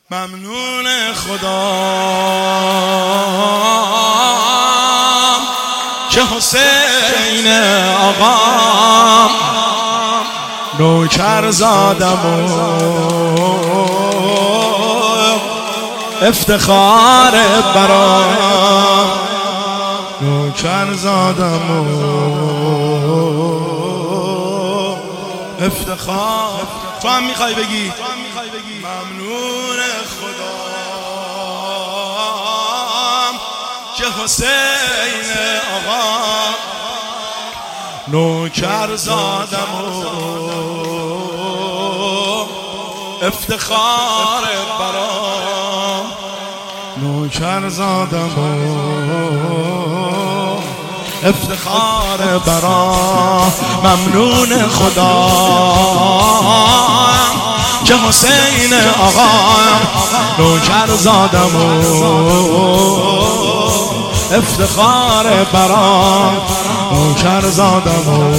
ممنون خدا که حسین آقا نوکر زادم و افتخار برام نوکر زادم و افتخار. تو هم میخوای بگی ممنون خدا که حسین آقا نوکر زادم و افتخار برام نوکر زادم و افتخار برام. ممنون خدا که حسین آقا نوکر زادم و افتخار برام نوکر زادم و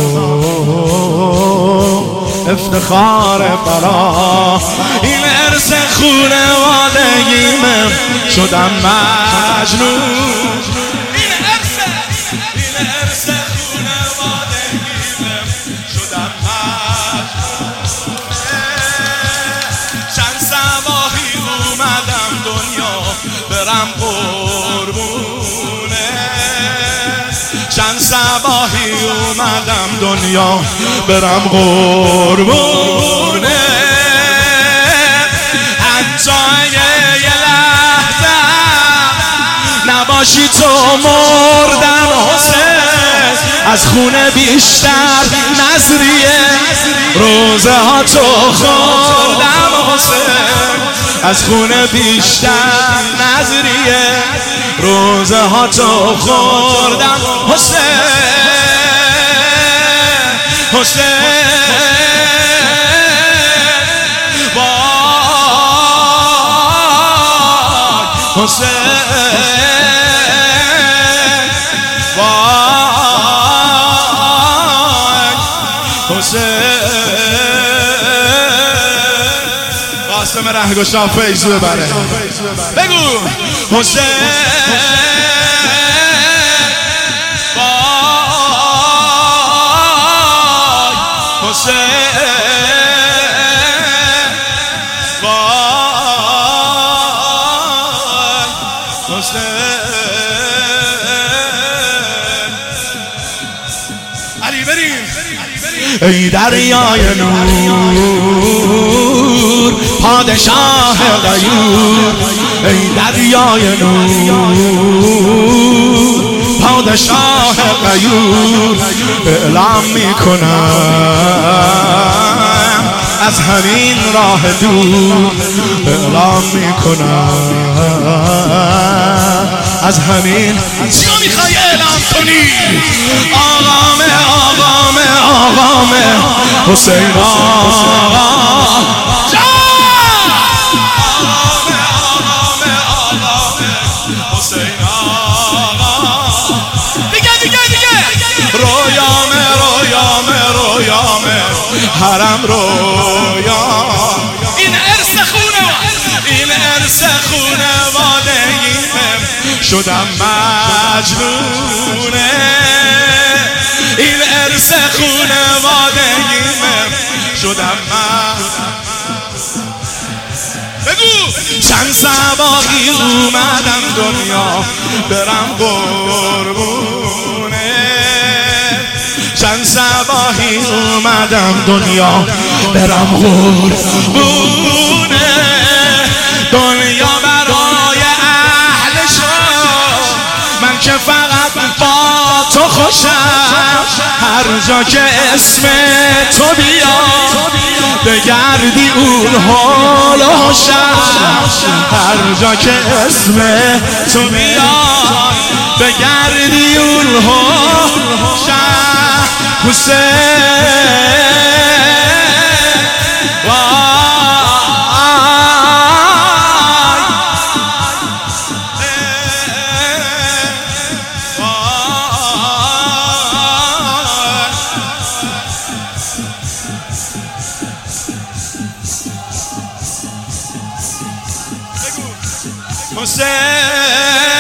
افتخار برام. این ارث خونوادگیمه شدم مجنون. این ارث خونوادگیمه شدم مجنون. چند صباحی اومدم دنیا برم قربونه. چند صباحی اومدم دنیا برم قربونه. انجای یه لحظه نباشی تو مردم حسین. از خونه بیشتر نظریه روزه ها تو خوردم حسین. از خونه بیشتر نظریه روزه ها تو خوردم حسین. حسین وای حسین وای حسین. قاسم رهگشا فیضو ببره بگو حسین وای حسین وای حسین. علی بریم. ای دریای نور پادشاه غیور. ای دریای نور پادشاه غیور. اعلام میکنم از همین راه دور. اعلام میکنم از همین. چیو میخوای اعلام کنی؟ آقامه آقامه آقامه حسین آقا. حرم رویا. این ارث خونوادگیمه شدم مجنونه. این ارث خونوادگیمه شدم مجنونه. بگو چند صباحی اومدم دنیا برم قربونه. چند صباحی اومدم دنیا برم قربونه. دنیا برای اهل شد من که فقط با تو خوشم. هر جا که اسم تو بیاد بگردی اون حال و حشم. هر جا که اسم تو بیاد بگردی اون حال و حشم. حسین حسین